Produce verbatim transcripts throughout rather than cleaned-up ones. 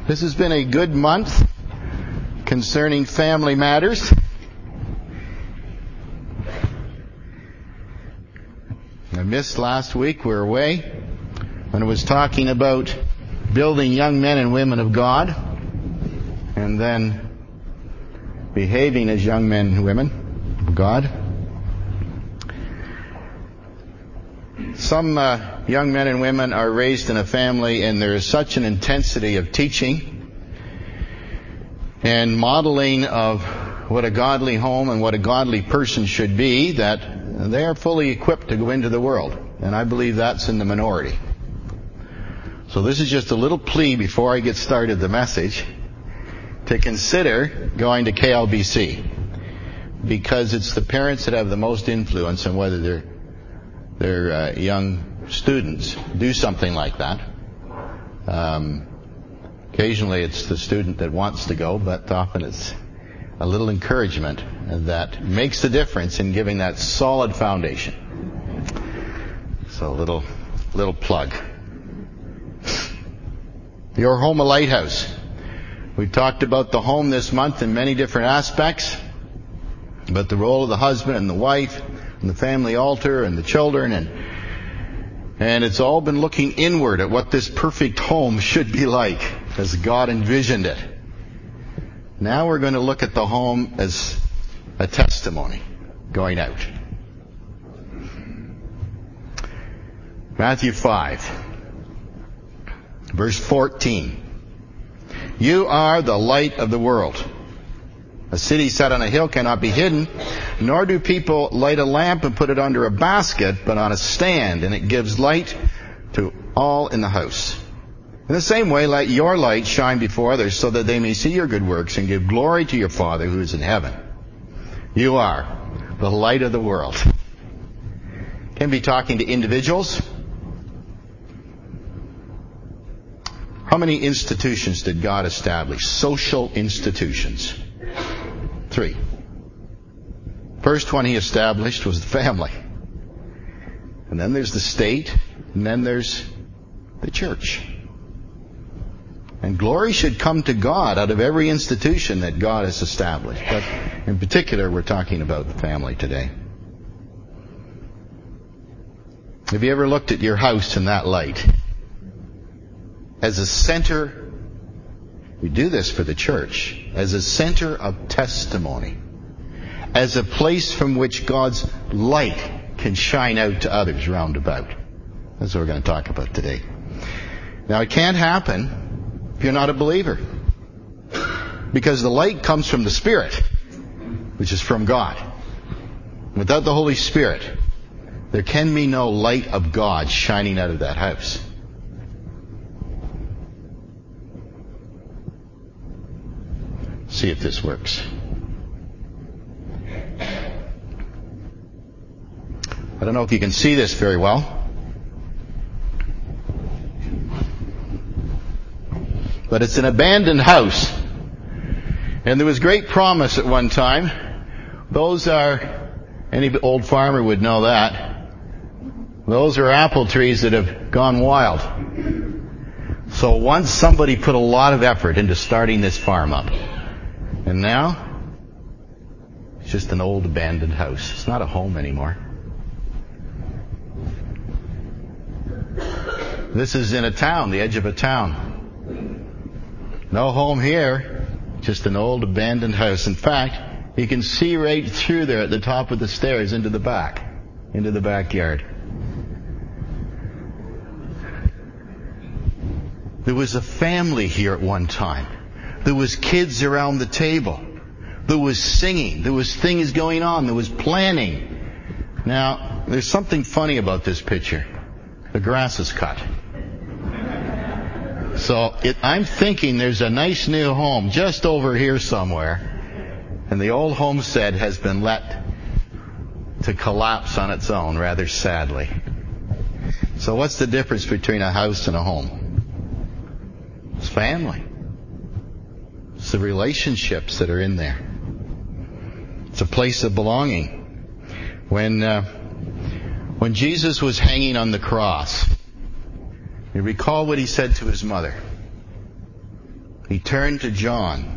This has been a good month concerning family matters. I missed last week. We were away when I was talking about building young men and women of God and then behaving as young men and women of God. Some uh, young men and women are raised in a family and there is such an intensity of teaching and modeling of what a godly home and what a godly person should be that they are fully equipped to go into the world. And I believe that's in the minority. So this is just a little plea before I get started the message to consider going to K L B C, because it's the parents that have the most influence on whether their their uh, young students do something like that. Um, occasionally it's the student that wants to go, but often it's a little encouragement that makes the difference in giving that solid foundation. So a little, little plug. Your home a lighthouse. We talked about the home this month in many different aspects, about the role of the husband and the wife, and the family altar, and the children, and and it's all been looking inward at what this perfect home should be like as God envisioned it. Now we're going to look at the home as a testimony going out. Matthew five, verse fourteen. You are the light of the world. A city set on a hill cannot be hidden, nor do people light a lamp and put it under a basket, but on a stand, and it gives light to all in the house. In the same way, let your light shine before others, so that they may see your good works and give glory to your Father who is in heaven. You are the light of the world. Can be talking to individuals. How many institutions did God establish? Social institutions. Three. First one he established was the family. And then there's the state, and then there's the church. And glory should come to God out of every institution that God has established. But in particular, we're talking about the family today. Have you ever looked at your house in that light? As a center, we do this for the church, as a center of testimony. As a place from which God's light can shine out to others round about. That's what we're going to talk about today. Now, it can't happen if you're not a believer. Because the light comes from the Spirit, which is from God. Without the Holy Spirit, there can be no light of God shining out of that house. See if this works. I don't know if you can see this very well. But it's an abandoned house. And there was great promise at one time. Those are, any old farmer would know that. Those are apple trees that have gone wild. So once somebody put a lot of effort into starting this farm up. And now, it's just an old abandoned house. It's not a home anymore. This is in a town, the edge of a town. No home here, just an old abandoned house. In fact, you can see right through there at the top of the stairs into the back, into the backyard. There was a family here at one time. There was kids around the table. There was singing. There was things going on. There was planning. Now, there's something funny about this picture. The grass is cut. So it, I'm thinking there's a nice new home just over here somewhere. And the old homestead has been let to collapse on its own, rather sadly. So what's the difference between a house and a home? It's family. It's the relationships that are in there. It's a place of belonging. When uh, when Jesus was hanging on the cross, you recall what he said to his mother. he turned to John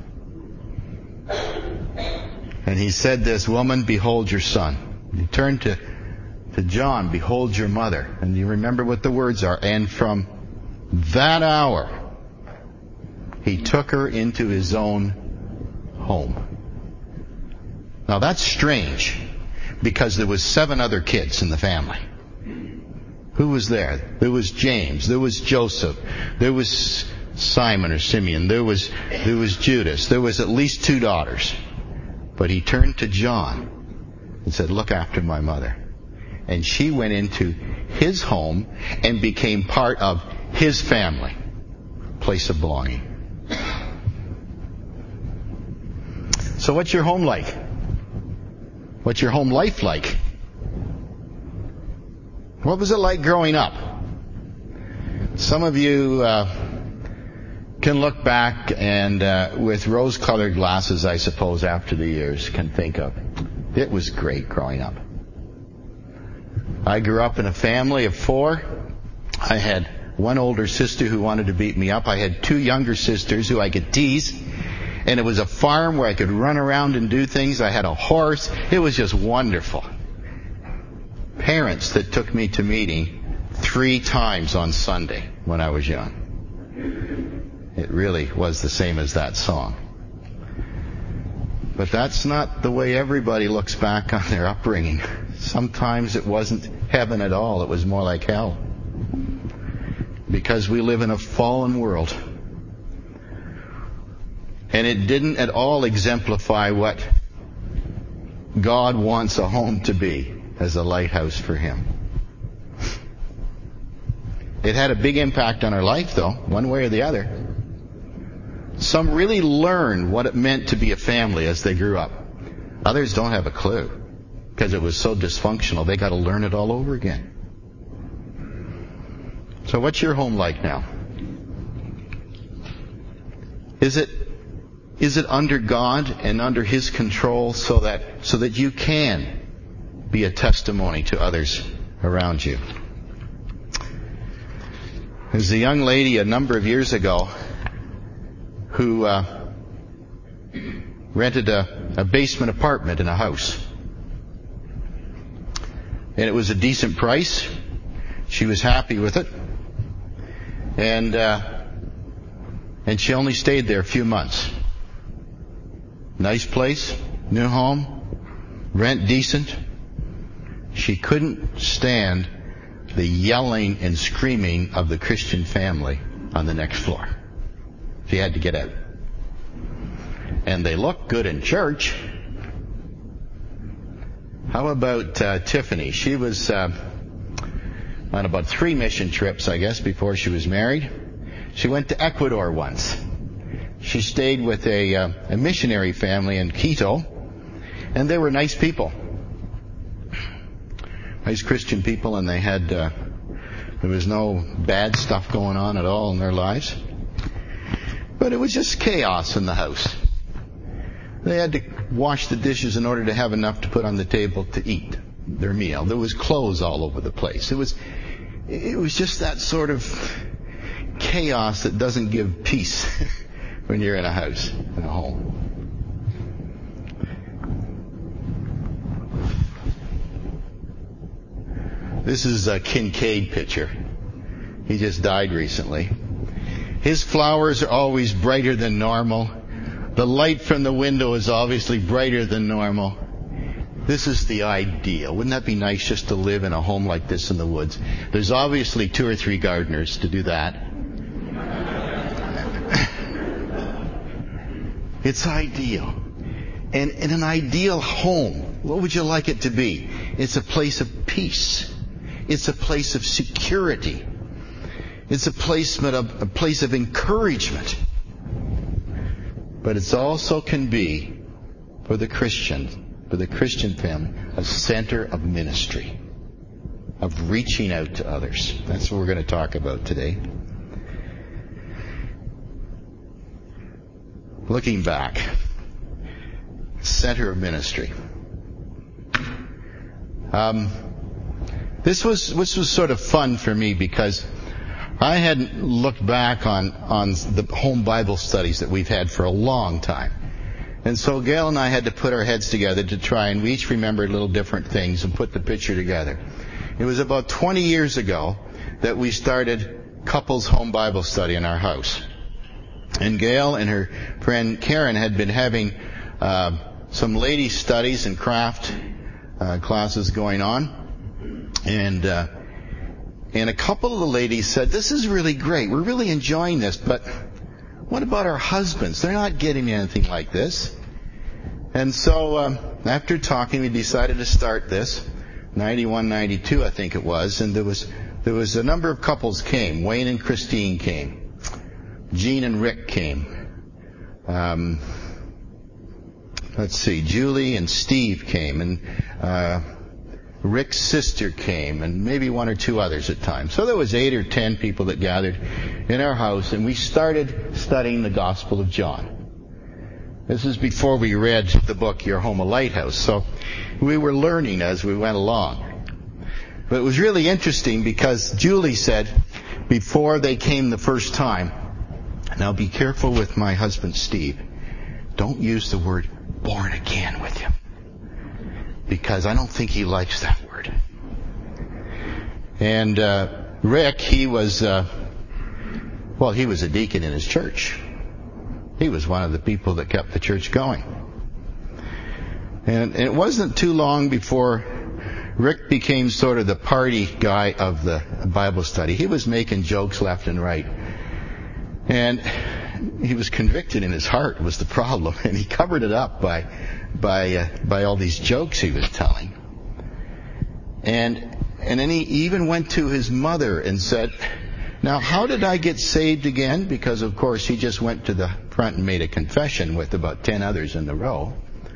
and he said this, "Woman, behold your son." He turned to, to John, "Behold your mother." And you remember what the words are. And from that hour, he took her into his own home. Now that's strange, because there was seven other kids in the family. Who was there? There was James. There was Joseph. There was Simon or Simeon. There was, there was Judas. There was at least two daughters. But he turned to John and said, "Look after my mother." And she went into his home and became part of his family, place of belonging. So what's your home like? What's your home life like? What was it like growing up? Some of you uh, can look back and uh, with rose-colored glasses, I suppose, after the years, can think of, it was great growing up. I grew up in a family of four. I had one older sister who wanted to beat me up. I had two younger sisters who I could tease. And it was a farm where I could run around and do things. I had a horse. It was just wonderful. Parents that took me to meeting three times on Sunday when I was young. It really was the same as that song. But that's not the way everybody looks back on their upbringing. Sometimes it wasn't heaven at all. It was more like hell. Because we live in a fallen world. And it didn't at all exemplify what God wants a home to be as a lighthouse for Him. It had a big impact on our life, though, one way or the other. Some really learned what it meant to be a family as they grew up. Others don't have a clue because it was so dysfunctional. They got to learn it all over again. So what's your home like now? Is it Is it under God and under His control so that so that you can be a testimony to others around you? There's a young lady a number of years ago who uh, rented a, a basement apartment in a house. And it was a decent price. She was happy with it. And, uh, and she only stayed there a few months. Nice place, new home, rent decent. She couldn't stand the yelling and screaming of the Christian family on the next floor. She had to get out. And they looked good in church. How about uh, Tiffany? She was uh, on about three mission trips, I guess, before she was married. She went to Ecuador once. She stayed with a, uh, a missionary family in Quito, and they were nice people. Nice Christian people, and they had, uh, there was no bad stuff going on at all in their lives. But it was just chaos in the house. They had to wash the dishes in order to have enough to put on the table to eat their meal. There was clothes all over the place. It was, it was just that sort of chaos that doesn't give peace when you're in a house, in a home. This is a Kincaid picture. He just died recently. His flowers are always brighter than normal. The light from the window is obviously brighter than normal. This is the ideal. Wouldn't that be nice just to live in a home like this in the woods? There's obviously two or three gardeners to do that. It's ideal. And in an ideal home, what would you like it to be? It's a place of peace. It's a place of security. It's a placement of a place of encouragement. But it also can be, for the Christian, for the Christian family, a center of ministry, of reaching out to others. That's what we're going to talk about today. Looking back, center of ministry. Um, this was this was sort of fun for me because I hadn't looked back on, on the home Bible studies that we've had for a long time. And so Gail and I had to put our heads together to try, and we each remembered little different things and put the picture together. It was about twenty years ago that we started couples home Bible study in our house. And Gail and her friend Karen had been having uh, some lady studies and craft uh, classes going on. And uh, and a couple of the ladies said, "This is really great. We're really enjoying this, but what about our husbands? They're not getting anything like this." And so um, after talking, we decided to start this. ninety-one, ninety-two, I think it was. And there was there was a number of couples came. Wayne and Christine came. Jean and Rick came. Um, let's see, Julie and Steve came. And uh, Rick's sister came. And maybe one or two others at times. So there was eight or ten people that gathered in our house. And we started studying the Gospel of John. This is before we read the book, Your Home a Lighthouse. So we were learning as we went along. But it was really interesting because Julie said, before they came the first time, "Now be careful with my husband Steve. Don't use the word born again with him. Because I don't think he likes that word." And uh, Rick, he was, uh, well, he was a deacon in his church. He was one of the people that kept the church going. And it wasn't too long before Rick became sort of the party guy of the Bible study. He was making jokes left and right. And he was convicted in his heart was the problem. And he covered it up by by uh, by all these jokes he was telling. And and then he even went to his mother and said, "Now, how did I get saved again?" Because, of course, he just went to the front and made a confession with about ten others in the row.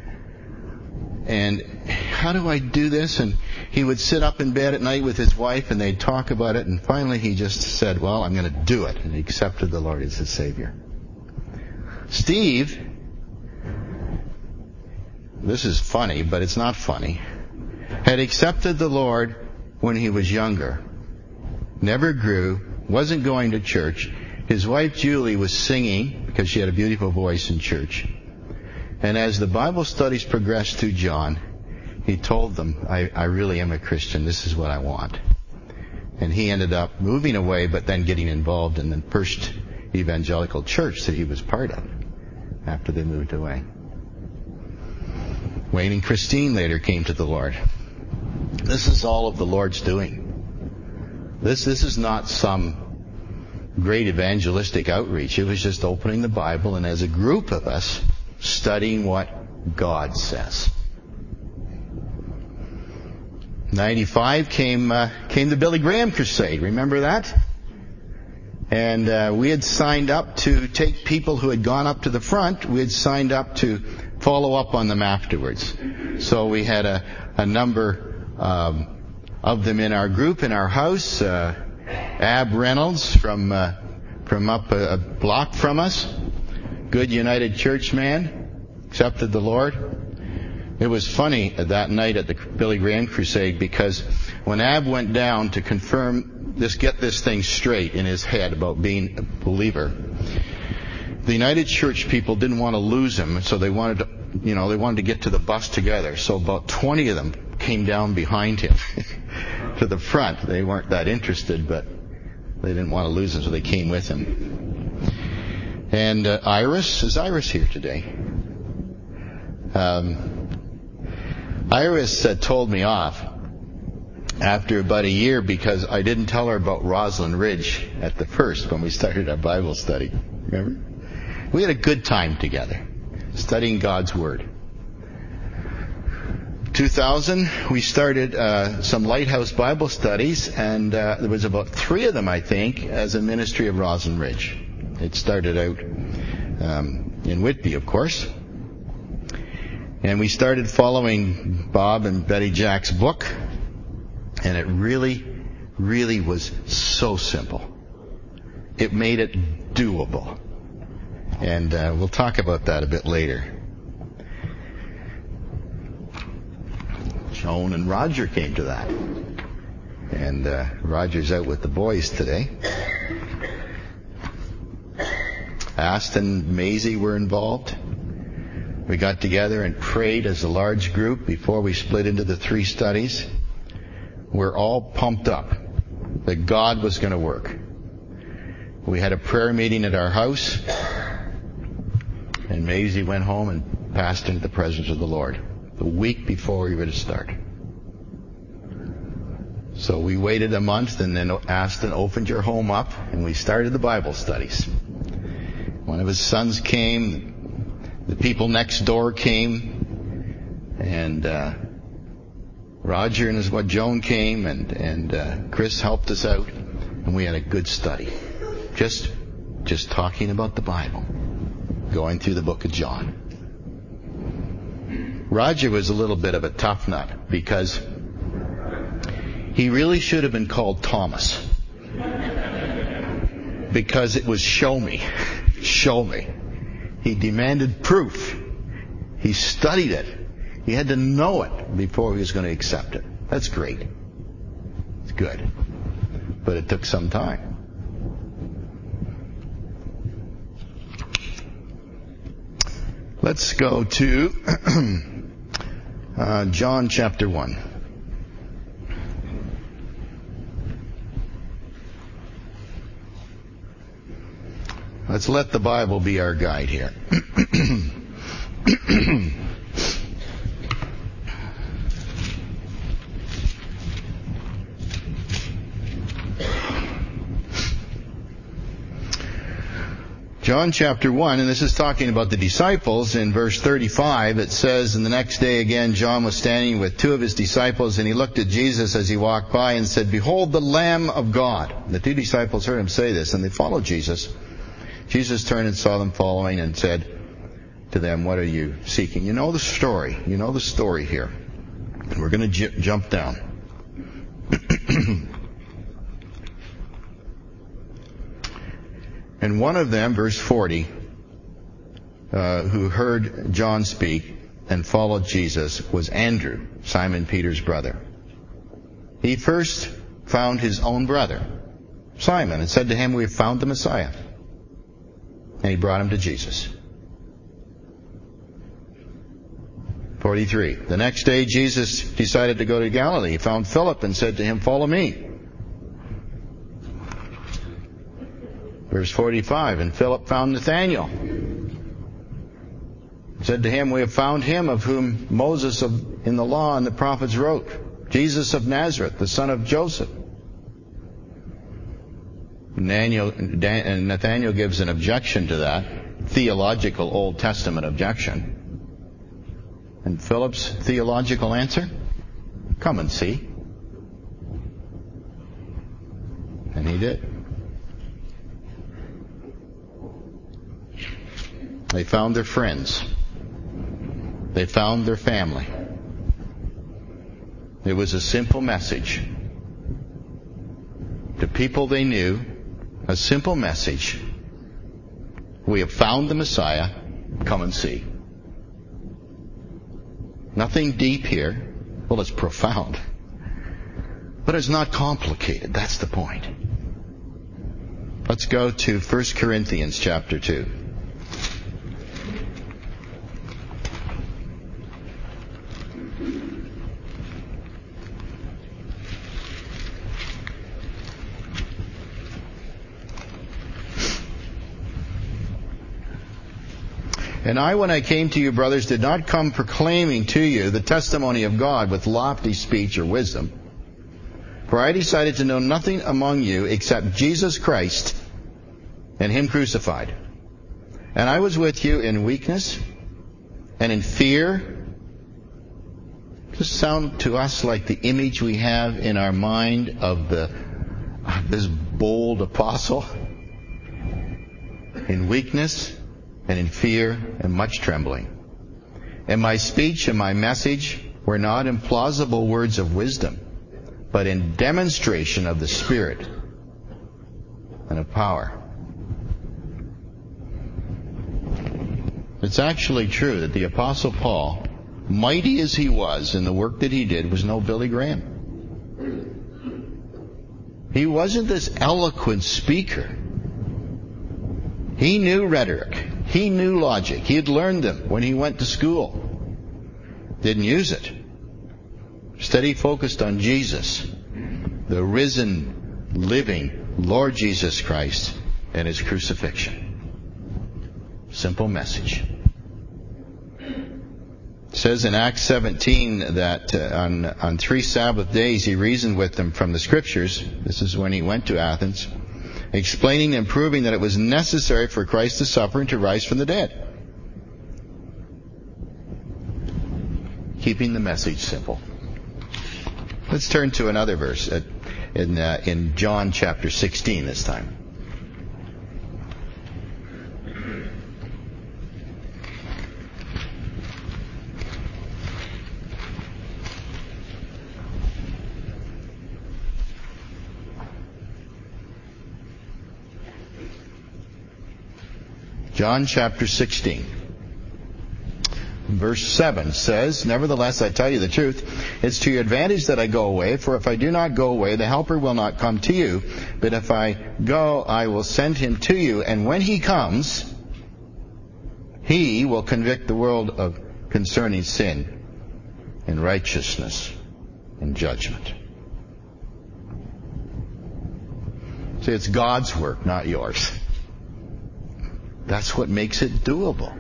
And how do I do this? And he would sit up in bed at night with his wife, and they'd talk about it. And finally, he just said, "Well, I'm going to do it." And he accepted the Lord as his Savior. Steve, this is funny, but it's not funny, had accepted the Lord when he was younger. Never grew. Wasn't going to church. His wife Julie was singing because she had a beautiful voice in church. And as the Bible studies progressed through John, he told them, I, I really am a Christian. This is what I want. And he ended up moving away, but then getting involved in the first evangelical church that he was part of after they moved away. Wayne and Christine later came to the Lord. This is all of the Lord's doing. This this is not some great evangelistic outreach. It was just opening the Bible and as a group of us studying what God says. ninety-five came uh, came the Billy Graham Crusade. Remember that? And uh, we had signed up to take people who had gone up to the front. We had signed up to follow up on them afterwards. So we had a, a number um, of them in our group, in our house. Uh, Ab Reynolds from uh, from up a, a block from us, good United Church man, accepted the Lord. It was funny that night at the Billy Graham Crusade because when Ab went down to confirm this, get this thing straight in his head about being a believer, the United Church people didn't want to lose him, so they wanted to, you know, they wanted to get to the bus together. So about twenty of them came down behind him to the front. They weren't that interested, but they didn't want to lose him, so they came with him. And uh, Iris, is Iris here today? Um, Iris uh, told me off after about a year because I didn't tell her about Roslyn Ridge at the first when we started our Bible study. Remember? We had a good time together, studying God's Word. two thousand, we started uh, some Lighthouse Bible studies, and uh, there was about three of them, I think, as a ministry of Roslyn Ridge. It started out um, in Whitby, of course. And we started following Bob and Betty Jack's book, and it really, really was so simple. It made it doable. And uh, we'll talk about that a bit later. Joan and Roger came to that. And uh, Roger's out with the boys today. Aston and Maisie were involved. We got together and prayed as a large group before we split into the three studies. We're all pumped up that God was going to work. We had a prayer meeting at our house, and Maisie went home and passed into the presence of the Lord the week before we were to start. So we waited a month, and then Aston opened your home up, and we started the Bible studies. One of his sons came. The people next door came, and uh, Roger and his wife Joan came, and and uh, Chris helped us out, and we had a good study, just just talking about the Bible, going through the book of John. Roger was a little bit of a tough nut because he really should have been called Thomas, because it was show me, show me. He demanded proof. He studied it. He had to know it before he was going to accept it. That's great. It's good. But it took some time. Let's go to uh, John chapter one. Let's let the Bible be our guide here. John chapter one, and this is talking about the disciples. In verse thirty-five, it says, "And the next day again John was standing with two of his disciples, and he looked at Jesus as he walked by and said, 'Behold the Lamb of God.' The two disciples heard him say this, and they followed Jesus. Jesus turned and saw them following and said to them, 'What are you seeking?'" You know the story. You know the story here. We're going to j- jump down. And one of them, verse forty, uh, who heard John speak and followed Jesus was Andrew, Simon Peter's brother. He first found his own brother, Simon, and said to him, "We have found the Messiah." And he brought him to Jesus. forty-three. The next day Jesus decided to go to Galilee. He found Philip and said to him, "Follow me." Verse forty-five. And Philip found Nathanael. Said to him, "We have found him of whom Moses of, in the law and the prophets wrote, Jesus of Nazareth, the son of Joseph." Nathanael, Nathanael gives an objection to that, theological Old Testament objection. And Philip's theological answer? "Come and see." And he did. They found their friends. They found their family. It was a simple message to people they knew, a simple message. We have found the Messiah. Come and see. Nothing deep here. Well, it's profound. But it's not complicated. That's the point. Let's go to First Corinthians chapter two. "And I, when I came to you, brothers, did not come proclaiming to you the testimony of God with lofty speech or wisdom. For I decided to know nothing among you except Jesus Christ and Him crucified. And I was with you in weakness and in fear." Does this sound to us like the image we have in our mind of the of this bold apostle? In weakness and in fear and much trembling. And my speech and my message were not in plausible words of wisdom, but in demonstration of the Spirit and of power. It's actually true that the Apostle Paul, mighty as he was in the work that he did, was no Billy Graham. He wasn't this eloquent speaker. He knew rhetoric. He knew logic. He had learned them when he went to school. Didn't use it. Instead, he focused on Jesus, the risen, living Lord Jesus Christ, and His crucifixion. Simple message. It says in Acts seventeen that uh, on, on three Sabbath days he reasoned with them from the Scriptures. This is when he went to Athens, explaining and proving that it was necessary for Christ to suffer and to rise from the dead. Keeping the message simple. Let's turn to another verse at, in, uh, in John chapter sixteen this time. John chapter sixteen. Verse seven says, "Nevertheless, I tell you the truth, it's to your advantage that I go away, for if I do not go away, the Helper will not come to you. But if I go, I will send him to you. And when he comes, he will convict the world of concerning sin and righteousness and judgment." See, it's God's work, not yours. That's what makes it doable.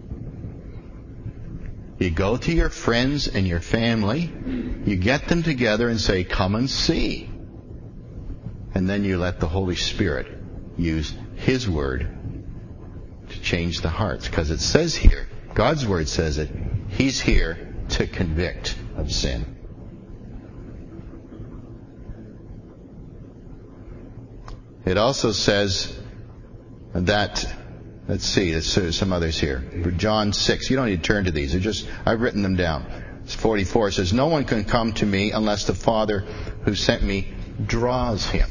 You go to your friends and your family, you get them together and say, "Come and see." And then you let the Holy Spirit use His Word to change the hearts. Because it says here, God's Word says it, He's here to convict of sin. It also says that, let's see, there's some others here. For John six, you don't need to turn to these. They're just, I've written them down. It's forty-four. It says, "No one can come to me unless the Father who sent me draws him.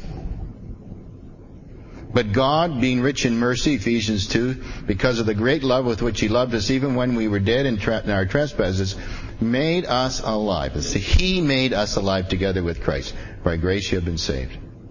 But God, being rich in mercy," Ephesians two, "because of the great love with which He loved us, even when we were dead in, tra- in our trespasses, made us alive." See, He made us alive together with Christ. By grace you have been saved.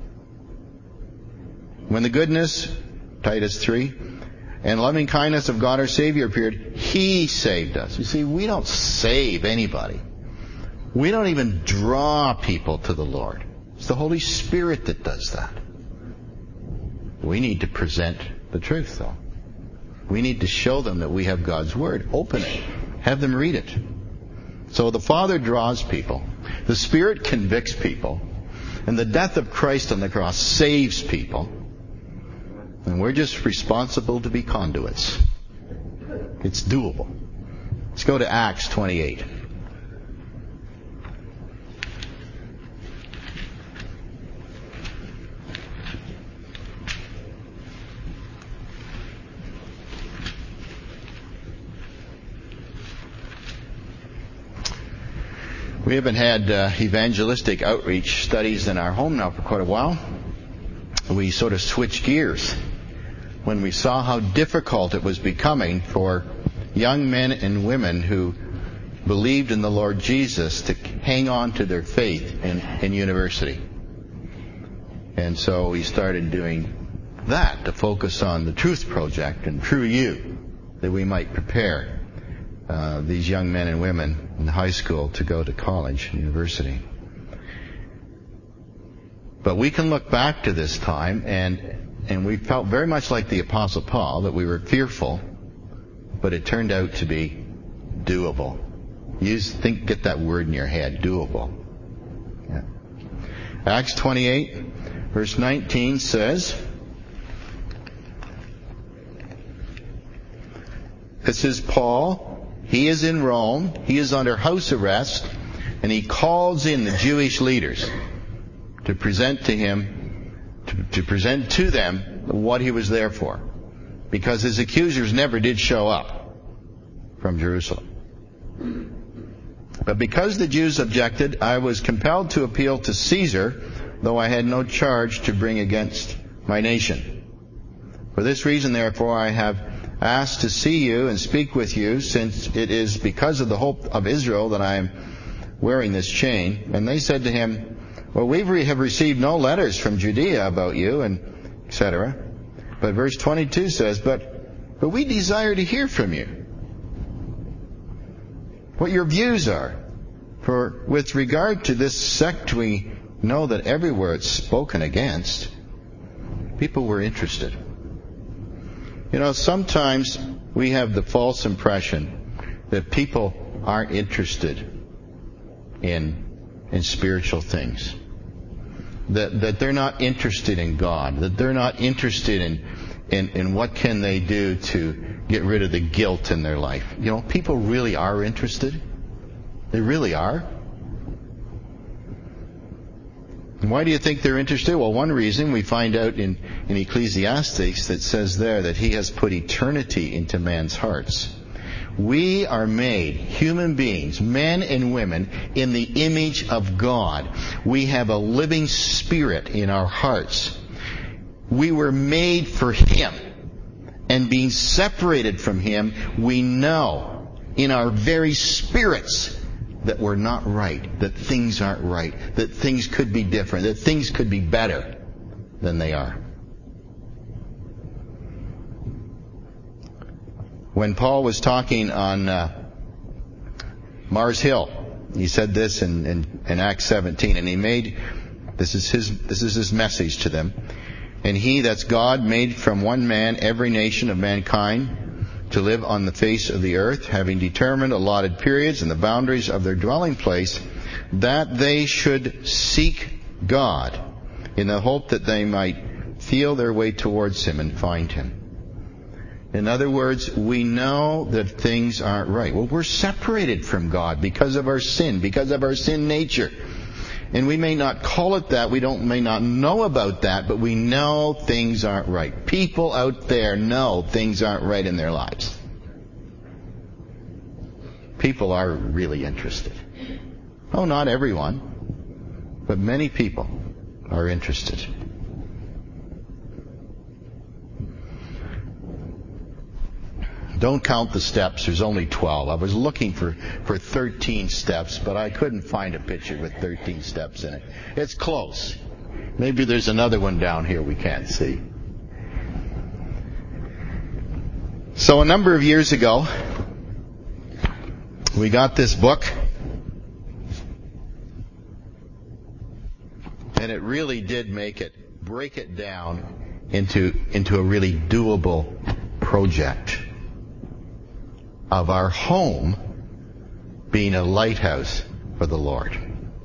When the goodness, Titus three, and loving kindness of God our Savior appeared, He saved us. You see, we don't save anybody. We don't even draw people to the Lord. It's the Holy Spirit that does that. We need to present the truth, though. We need to show them that we have God's Word. Open it. Have them read it. So the Father draws people. The Spirit convicts people. And the death of Christ on the cross saves people. And we're just responsible to be conduits. It's doable. Let's go to Acts twenty-eight. We haven't had uh, evangelistic outreach studies in our home now for quite a while. We sort of switched gears when we saw how difficult it was becoming for young men and women who believed in the Lord Jesus to hang on to their faith in, in university. And so we started doing that to focus on the Truth Project and True You, that we might prepare uh, these young men and women in high school to go to college and university. But we can look back to this time, and and we felt very much like the Apostle Paul, that we were fearful, but it turned out to be doable. Use, think, get that word in your head, doable. Yeah. Acts twenty-eight, verse nineteen says, this is Paul. He is in Rome. He is under house arrest, and he calls in the Jewish leaders to present to him, to, to present to them what he was there for. Because his accusers never did show up from Jerusalem. But because the Jews objected, I was compelled to appeal to Caesar, though I had no charge to bring against my nation. For this reason, therefore, I have asked to see you and speak with you, since it is because of the hope of Israel that I am wearing this chain. And they said to him, well, we have received no letters from Judea about you, and et cetera. But verse twenty-two says, but, but we desire to hear from you what your views are. For with regard to this sect, we know that everywhere it's spoken against, people were interested. You know, sometimes we have the false impression that people aren't interested in in spiritual things. That that they're not interested in God. That they're not interested in, in, in what can they do to get rid of the guilt in their life. You know, people really are interested. They really are. And why do you think they're interested? Well, one reason we find out in, in Ecclesiastes that says there that He has put eternity into man's hearts. We are made, human beings, men and women, in the image of God. We have a living spirit in our hearts. We were made for Him. And being separated from Him, we know in our very spirits that we're not right, that things aren't right, that things could be different, that things could be better than they are. When Paul was talking on uh, Mars Hill, he said this in, in, in Acts seventeen, and he made, this is his, this is his message to them. And He, that's God, made from one man every nation of mankind to live on the face of the earth, having determined allotted periods and the boundaries of their dwelling place, that they should seek God in the hope that they might feel their way towards Him and find Him. In other words, we know that things aren't right. Well, we're separated from God because of our sin, because of our sin nature. And we may not call it that, we don't may not know about that, but we know things aren't right. People out there know things aren't right in their lives. People are really interested. Oh, not everyone, but many people are interested. Don't count the steps. There's only twelve. I was looking for, for thirteen steps, but I couldn't find a picture with thirteen steps in it. It's close. Maybe there's another one down here we can't see. So a number of years ago, we got this book, and it really did make it, break it down into, into a really doable project of our home being a lighthouse for the Lord.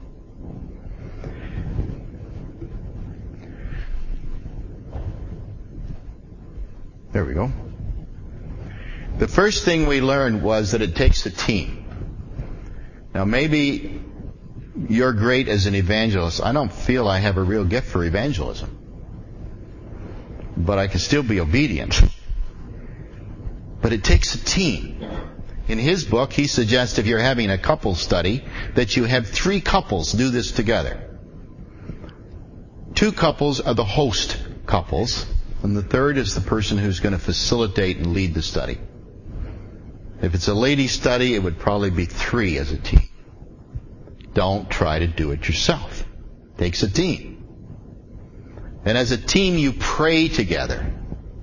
There we go. The first thing we learned was that it takes a team. Now maybe you're great as an evangelist. I don't feel I have a real gift for evangelism. But I can still be obedient. But it takes a team. In his book, he suggests if you're having a couple study, that you have three couples do this together. Two couples are the host couples, and the third is the person who's going to facilitate and lead the study. If it's a lady study, it would probably be three as a team. Don't try to do it yourself. It takes a team. And as a team, you pray together.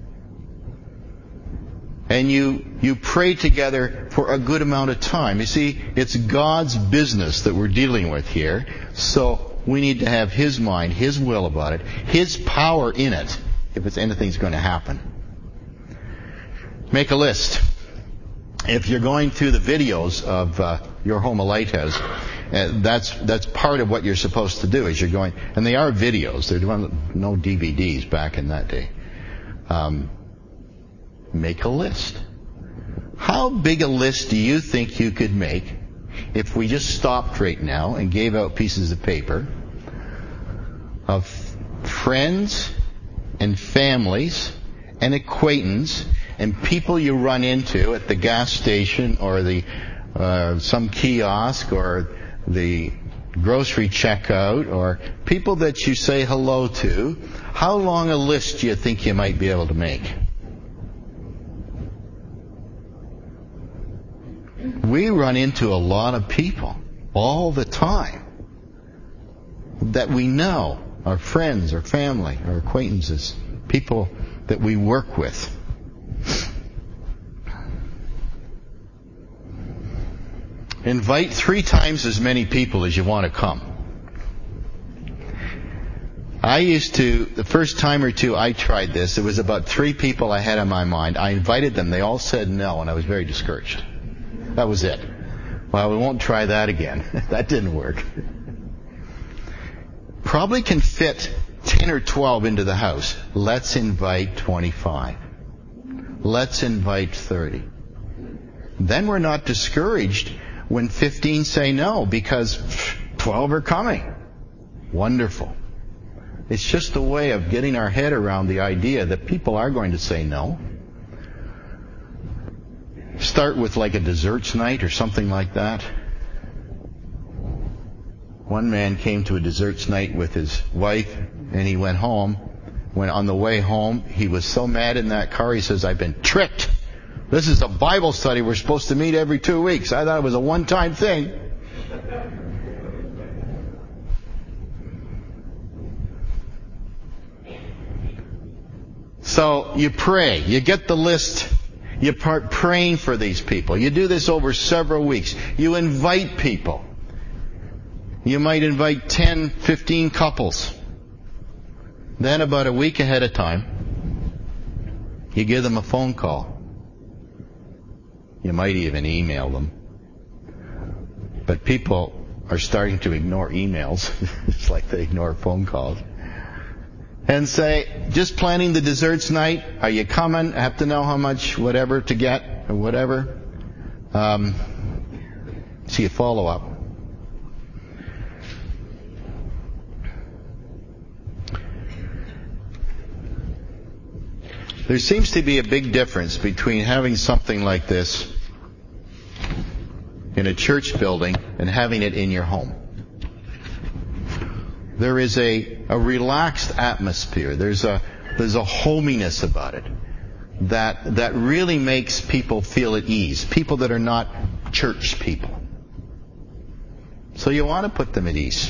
And you, you pray together for a good amount of time. You see, it's God's business that we're dealing with here. So we need to have His mind, His will about it, His power in it, if it's anything's going to happen. Make a list. If you're going through the videos of uh, Your Home a Lighthouse, uh, that's that's part of what you're supposed to do. Is you're going, and they are videos. They're doing no D V Ds back in that day. Um, Make a list. How big a list do you think you could make if we just stopped right now and gave out pieces of paper of friends and families and acquaintance and people you run into at the gas station or the uh, some kiosk or the grocery checkout or people that you say hello to? How long a list do you think you might be able to make? We run into a lot of people all the time that we know, our friends, our family, our acquaintances, people that we work with. Invite three times as many people as you want to come. I used to, the first time or two I tried this, it was about three people I had in my mind. I invited them. They all said no, and I was very discouraged. That was it. Well, we won't try that again. That didn't work. Probably can fit ten or twelve into the house. Let's invite twenty-five. Let's invite thirty. Then we're not discouraged when fifteen say no, because twelve are coming. Wonderful. It's just a way of getting our head around the idea that people are going to say no. Start with like a desserts night or something like that. One man came to a desserts night with his wife, and he went home. When on the way home, he was so mad in that car, he says, I've been tricked. This is a Bible study. We're supposed to meet every two weeks. I thought it was a one-time thing. So you pray. You get the list. You start praying for these people. You do this over several weeks. You invite people. You might invite ten, fifteen couples. Then about a week ahead of time, you give them a phone call. You might even email them. But people are starting to ignore emails. It's like they ignore phone calls. And say, just planning the desserts night. Are you coming? I have to know how much, whatever, to get, or whatever. Um, see a follow-up. There seems to be a big difference between having something like this in a church building and having it in your home. There is a, a relaxed atmosphere. There's a, there's a hominess about it that, that really makes people feel at ease. People that are not church people. So you want to put them at ease.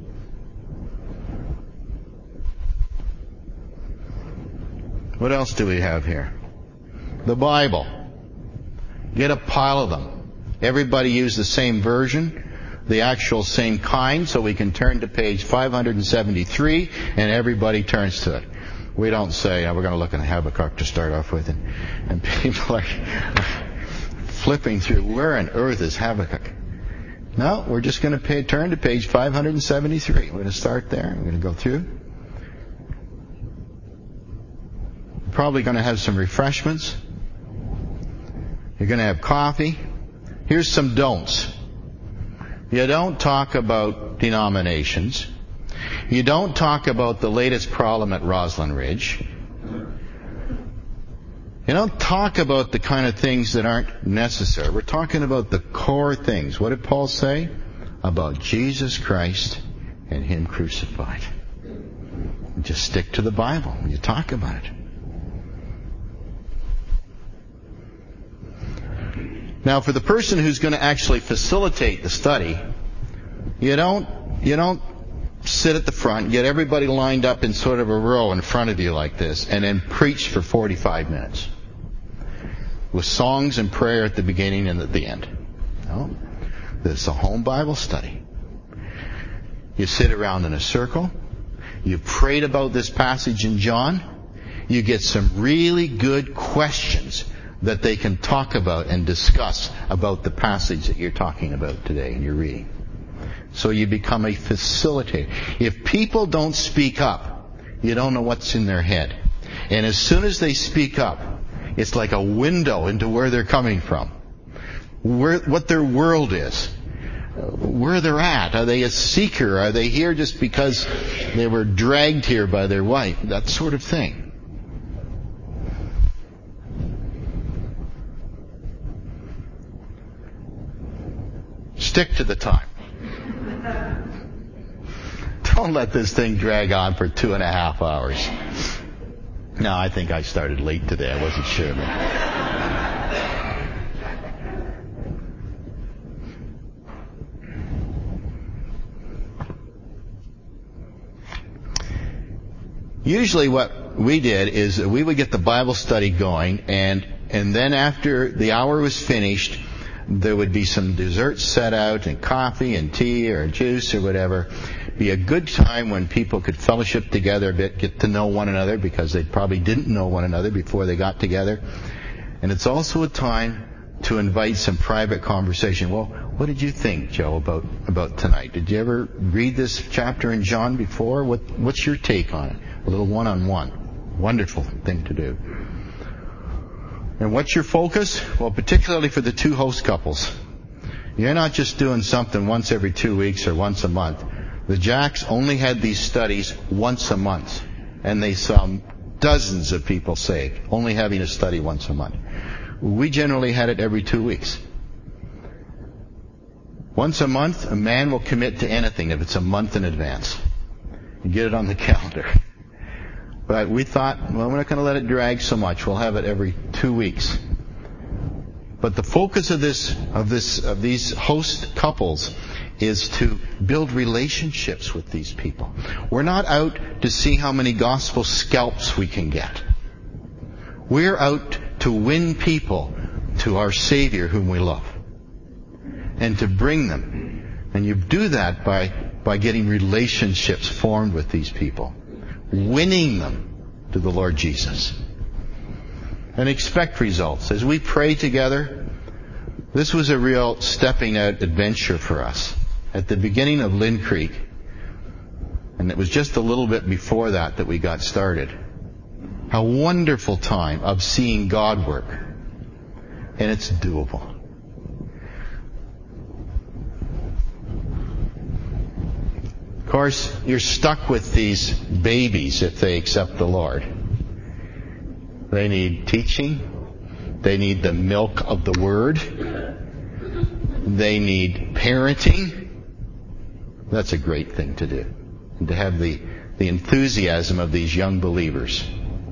What else do we have here? The Bible. Get a pile of them. Everybody use the same version, the actual same kind, so we can turn to page five hundred seventy-three, and everybody turns to it. We don't say, oh, we're going to look in Habakkuk to start off with, and, and people are flipping through, where on earth is Habakkuk? No, we're just going to pay, turn to page five hundred seventy-three. We're going to start there. We're going to go through. Probably going to have some refreshments. You're going to have coffee. Here's some don'ts. You don't talk about denominations. You don't talk about the latest problem at Roslyn Ridge. You don't talk about the kind of things that aren't necessary. We're talking about the core things. What did Paul say? About Jesus Christ and Him crucified. Just stick to the Bible when you talk about it. Now, for the person who's going to actually facilitate the study, you don't, you don't sit at the front, get everybody lined up in sort of a row in front of you like this, and then preach for forty-five minutes. With songs and prayer at the beginning and at the end. No. This is a home Bible study. You sit around in a circle. You prayed about this passage in John. You get some really good questions that they can talk about and discuss about the passage that you're talking about today and you're reading. So you become a facilitator. If people don't speak up, you don't know what's in their head. And as soon as they speak up, it's like a window into where they're coming from. Where, what their world is. Where they're at. Are they a seeker? Are they here just because they were dragged here by their wife? That sort of thing. Stick to the time. Don't let this thing drag on for two and a half hours. No, I think I started late today. I wasn't sure. But... Usually what what we did is we would get the Bible study going, and and then after the hour was finished, there would be some desserts set out, and coffee and tea or juice or whatever. Be a good time when people could fellowship together a bit, get to know one another, because they probably didn't know one another before they got together. And it's also a time to invite some private conversation. Well, what did you think, Joe, about about tonight? Did you ever read this chapter in John before? What What's your take on it? A little one-on-one. Wonderful thing to do. And what's your focus? Well, particularly for the two host couples. You're not just doing something once every two weeks or once a month. The Jacks only had these studies once a month, and they saw dozens of people saved, only having a study once a month. We generally had it every two weeks. Once a month, a man will commit to anything if it's a month in advance. You get it on the calendar. But we thought, well, we're not going to let it drag so much. We'll have it every two weeks. But the focus of this, of this, of these host couples is to build relationships with these people. We're not out to see how many gospel scalps we can get. We're out to win people to our Savior whom we love, and to bring them. And you do that by, by getting relationships formed with these people, winning them to the Lord Jesus. And expect results. As we pray together, this was a real stepping out adventure for us. At the beginning of Lynn Creek, and it was just a little bit before that that we got started, a wonderful time of seeing God work. And it's doable. Of course, you're stuck with these babies if they accept the Lord. They need teaching. They need the milk of the Word. They need parenting. That's a great thing to do. And to have the, the enthusiasm of these young believers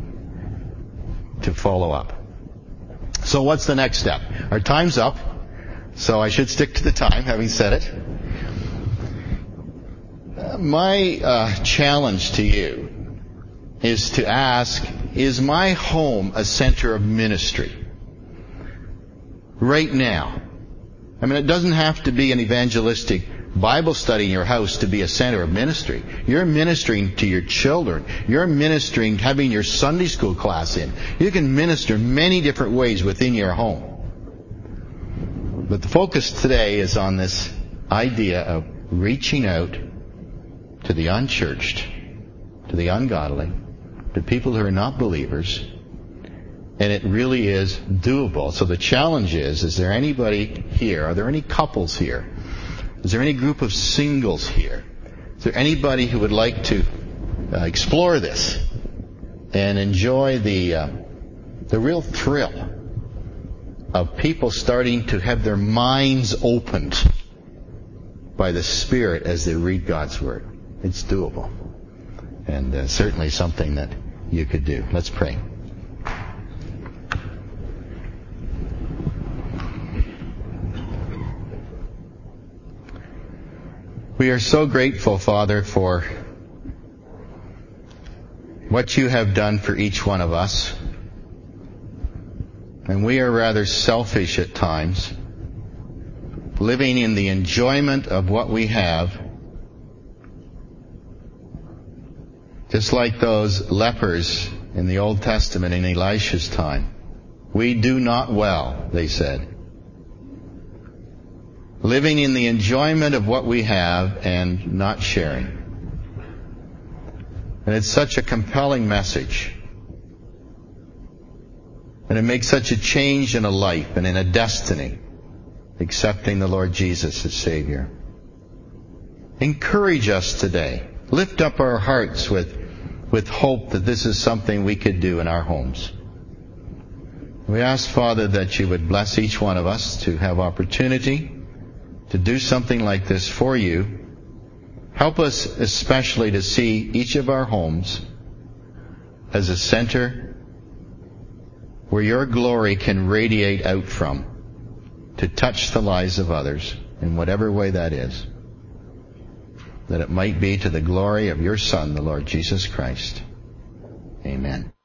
to follow up. So what's the next step? Our time's up, so I should stick to the time, having said it. My uh, challenge to you is to ask, is my home a center of ministry? Right now. I mean, it doesn't have to be an evangelistic Bible study in your house to be a center of ministry. You're ministering to your children. You're ministering, having your Sunday school class in. You can minister many different ways within your home. But the focus today is on this idea of reaching out to the unchurched, to the ungodly, to people who are not believers. And it really is doable. So the challenge is, is there anybody here? Are there any couples here? Is there any group of singles here? Is there anybody who would like to uh, explore this and enjoy the uh, the real thrill of people starting to have their minds opened by the Spirit as they read God's Word? It's doable. And uh, certainly something that you could do. Let's pray. We are so grateful, Father, for what you have done for each one of us. And we are rather selfish at times, living in the enjoyment of what we have, just like those lepers in the Old Testament in Elisha's time. We do not well, they said. Living in the enjoyment of what we have and not sharing. And it's such a compelling message. And it makes such a change in a life and in a destiny, accepting the Lord Jesus as Savior. Encourage us today. Lift up our hearts with, with hope that this is something we could do in our homes. We ask, Father, that you would bless each one of us to have opportunity to do something like this for you. Help us especially to see each of our homes as a center where your glory can radiate out from to touch the lives of others in whatever way that is. That it might be to the glory of your Son, the Lord Jesus Christ. Amen.